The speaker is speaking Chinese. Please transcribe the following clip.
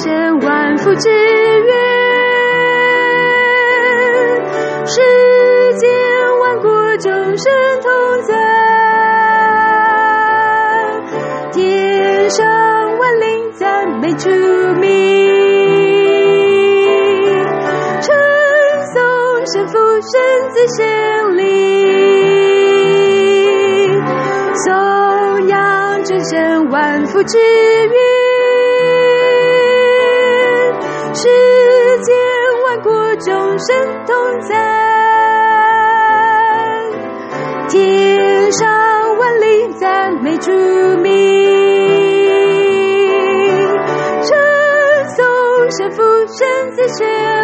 神万福之源，世间万国众生同在，天上万灵赞美主名，称颂神父神子显灵，颂扬真神万福之源，世间万国众生同在，天上万灵赞美主名，称颂神父神子显